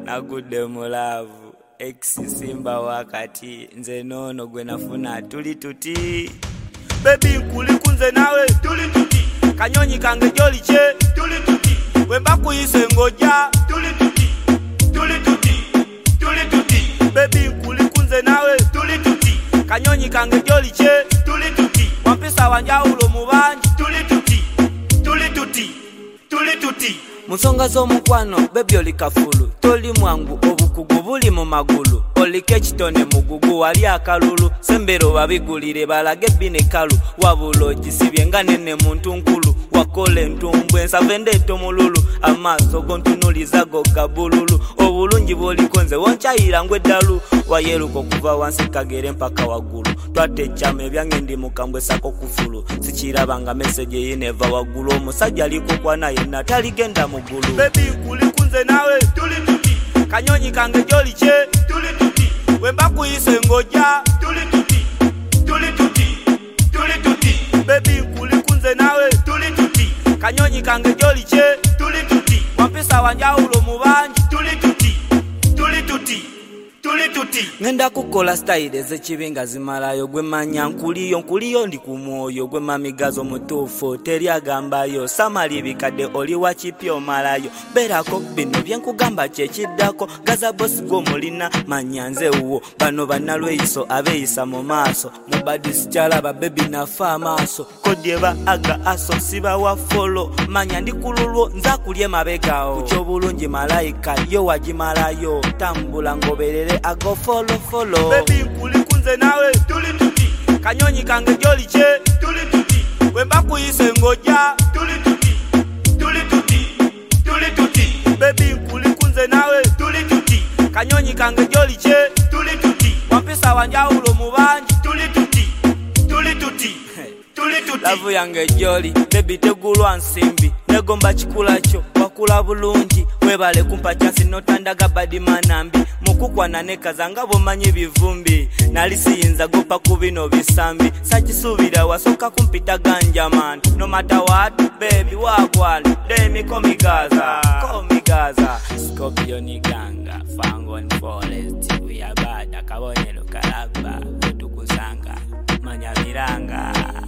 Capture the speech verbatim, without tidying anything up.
nagudde mulavu ex simba wakati nze nono gwe nafuna tuli tuti baby nkuli kunze nawe tuli tuti kanyonyi kange joli che tuli tuti wemba kuyise ngoja tuli tuti tuli tuti tuli tuti baby nkuli kunze nawe tuli tuti kanyonyi kange joli che tuli tuti wampisa wanjaulo mubanji tuli tuti tuli tuti tuli tuti musonga z'omukwano baby oli kafulu toli mwangu obukugu buli mu magulu olike kitone mugugu wali akalulu sembero babigulire balage bine kalu wabulo gisibye nga nene muntu nkulu wakole ntumbwe nsavende tomululu amaso gontunuliza go gabululu obulungi bwolikonze wonchayira ngwe dalu wayeruko kuva wansi kagere mpaka wagulu twate chame byange ndi mukambwe sako kufulu sichirabanga message yineva wagulu omusajja aliko kwa naye natali genda mugulu baby kuli kunze nawe tuli tuti kanyonyi kange joli che tuli tuti wemba kuyise ngoja tuli tuti tuli tuti tuli tuti baby kuli kunze nawe tuli tuti kanyonyi kange joli che tuli tuti wampisa wanjaulo mubanji tuli tuti tuli tuti tuli tuti ngenda kukola style z'ekibinga zimalayo gwe manya nkuliyo nkuliyo ndi ku mwoyo gwe mamigazo mutuufu teri agambayo samali bikadde oli wa kipyo malayo berako bino byenkugamba kyekiddako gaza boss go mulina manya nze uwo bano bannalweyiso abeeyisa mu maaso mubadisi kyalaba baby nafa amaaso kodyeba aga aso siba wa follow manya ndi kululwo nza kulye mabegao kukyobulungi malayika yo wagimalayo tambula ngoberere ago follow follow baby nkuli kunze nawe tuli tuti kanyonyi kange joli che tuli tuti wemba kuyise ngoja tuli tuti tuli tuti tuli tuti baby nkuli kunze nawe tuli tuti kanyonyi kange joli che tuli tuti wampisa wanjaulo mubanji tuli tuti tuli tuti tuli tuti lavu yange joli baby tegulwa nsimbi negomba chikulacho wakula bulungi webale kumpa chance notandaga badi manambi mukukwana nekazanga bomanyi bivumbi nalisiyinza gopa kubino bisambi sakisubira wasoka kumpita ganja man no matter what baby wagwali demi komigaza komigaza Scorpion ganga fangon forest uyabada kabonelo kalaba tukusanga manya miranga